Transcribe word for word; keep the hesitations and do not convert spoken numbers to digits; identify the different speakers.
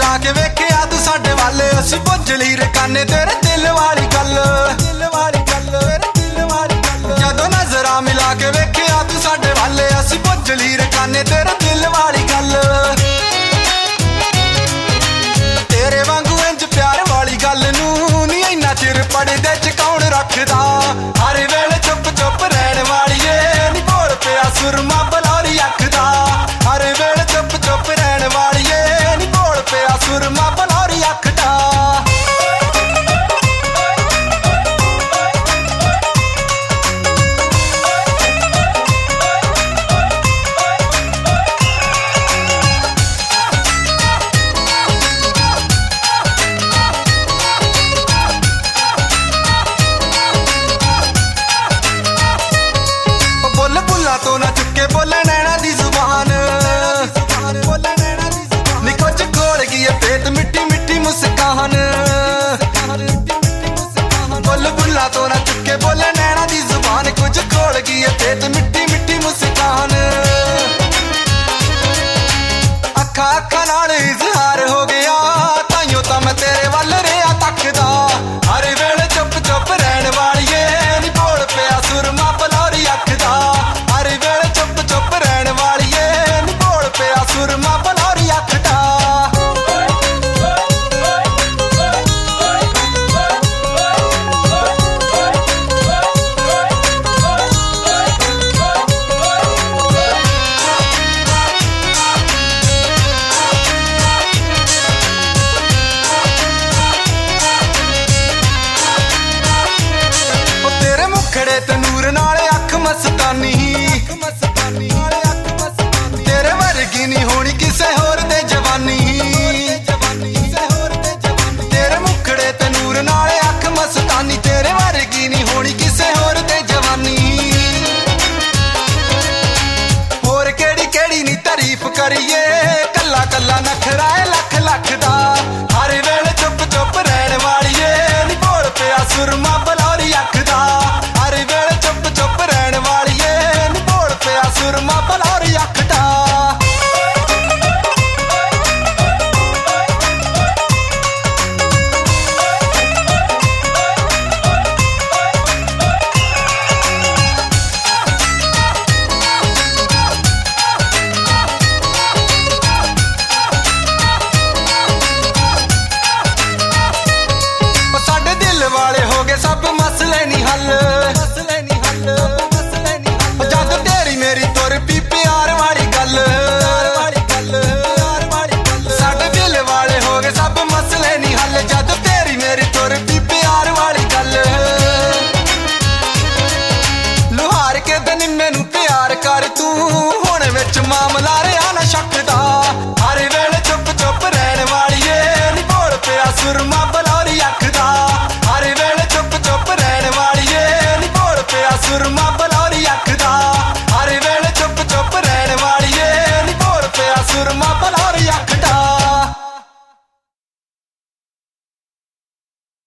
Speaker 1: मिला के वेखिया तू साडे वाले असी भुज लई रकाने तेरे दिल वाली गल दिल वाली गल दिल वाली गल जदों नजरां मिला के वेखिया तू साडे वाले असी भुज लई रकाने तेरे दिल वाली गल तेरे वांगू इंज प्यार वाली गल नूं नी इन्ना चिर पड़दे च कौन रखदा हर वेले चुप चुप रहण वालीए नी बोल पिया सुरमा बलौरी अख दा हर वेले चुप चुप रहण वालीए नी बोल पिया सुरमा बलौरी अख दा तो ना चुके बोले नैना दी जुबान नी कुछ खोल गई है पेट मिट्टी मिट्टी मुस्कान बोल बुला तो ना चुके बोले नैना दी जुबान कुछ खोल गई है पेट मिट्टी मिट्टी मुस्कान अखा अखा नाल इजहार हो गया ताइयों तो मैं तेरे वल रहा तकदा हर वेले चुप चुप रहण वालीए नी बोल पिया सुरमा बलौरी अख दा सुरमा बलौरी अख दा तेरे मुखड़े ते नूर नाले अख मस्तानी तेरे वर्गी नी होनी किसे होर दे जवानी तेरे मुखड़े ते नूर नाले अख मस्तानी तेरे वर्गी नी होनी किसे होर दे जवानी होर केड़ी केड़ी नी तारीफ करिए कल्ला कल्ला नखरा